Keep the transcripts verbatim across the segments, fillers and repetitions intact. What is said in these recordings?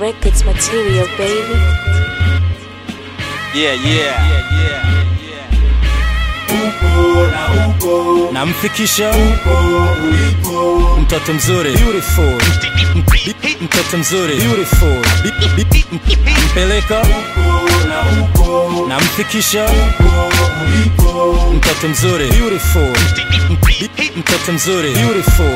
Records material, baby. Yeah, yeah, yeah, yeah, yeah. Upo na upo namfikisha upo ulipo mtoto mzuri beautiful mtoto mzuri beautiful mpeleka upo na upo namfikisha upo ulipo mtoto mzuri beautiful mtoto mzuri beautiful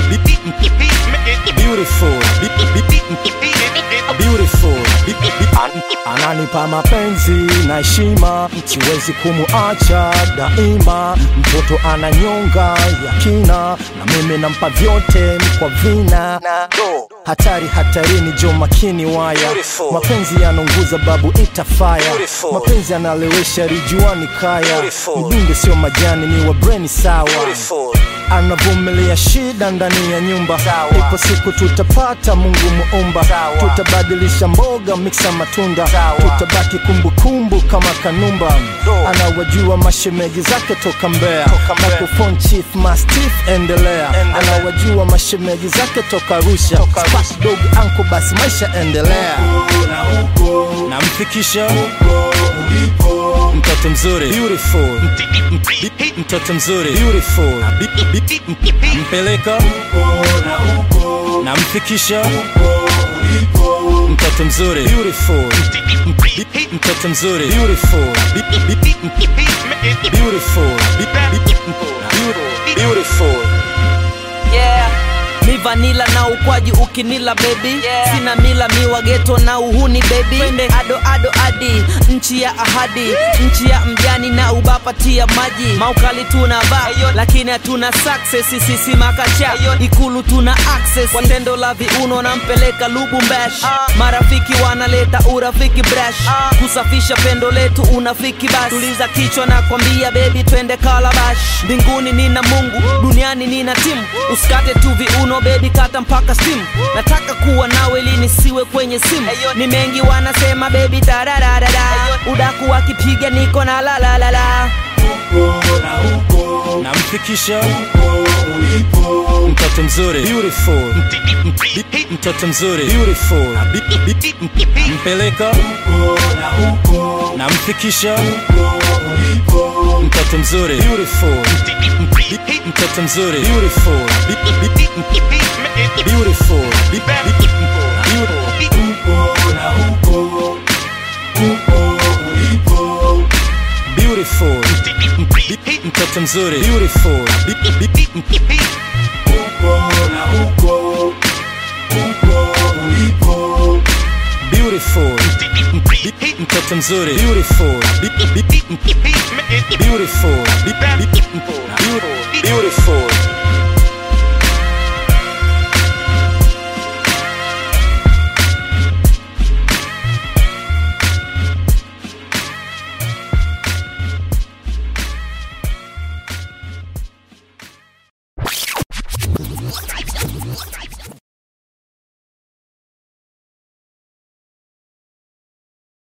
beautiful beautiful ananipa mapenzi na heshima, siwezi kumuacha daima. Mtoto ananyonga ya kina, na mimi nampa vyote kwa vina. Hatari hatarini, jo makini waya. Mapenzi yanonguza babu itafaya. Mapenzi analewesha rijuani kaya. Mdunge sio majani, ni wa breni sawa. Anavumilia shida ndani ya nyumba. Ipo siku tutapata Mungu muumba. Tutabadilisha mboga mixa matunda. Tutabaki kumbukumbu kama Kanumba. Anawajua mashemeji zake toka Mbeya. Microphone Chief Mastiff endelea. Anawajua mashemeji zake toka Arusha. Spark Dog Anko basi maisha endelea. Namfikisha ulipo mtoto mzuri beautiful mtoto mzuri beautiful mpeleka upo na upo namfikisha ulipo mtoto mzuri beautiful mtoto mzuri beautiful beautiful beautiful yeah. Mi vanilla na ukwaji ukinila baby, yeah. Sina mila miwa ghetto na uhuni baby. Twende ado ado adi nchi ya ahadi, nchi ya mjani na ubapatia maji. Maukali tunavaa lakini hatuna success, sisi makacha ikulu tuna access. Kwa tendo la viuno na mpeleka Lubumbashi, marafiki wanaleta urafiki brush, kusafisha pendo letu unafiki basi. Tuliza kichwa na kwambia baby twende Kalabash. Mbinguni nina Mungu, duniani nina timu, usikate tu viuno baby kata mpaka steam. Nataka kuwa nawe ili nisiwe kwenye simu. Ni mengi wanasema baby tarararara, udaku wakipiga niko na la la la la. upo na upo namfikisha upo ulipo mtoto mzuri beautiful mtoto mzuri beautiful mpeleka upo na upo namfikisha upo ulipo mtoto mzuri beautiful mtoto mzuri beautiful beautiful upo na upo upo ulipo beautiful mtoto mzuri beautiful upo na upo upo ulipo beautiful mtoto mzuri beautiful beautiful beautiful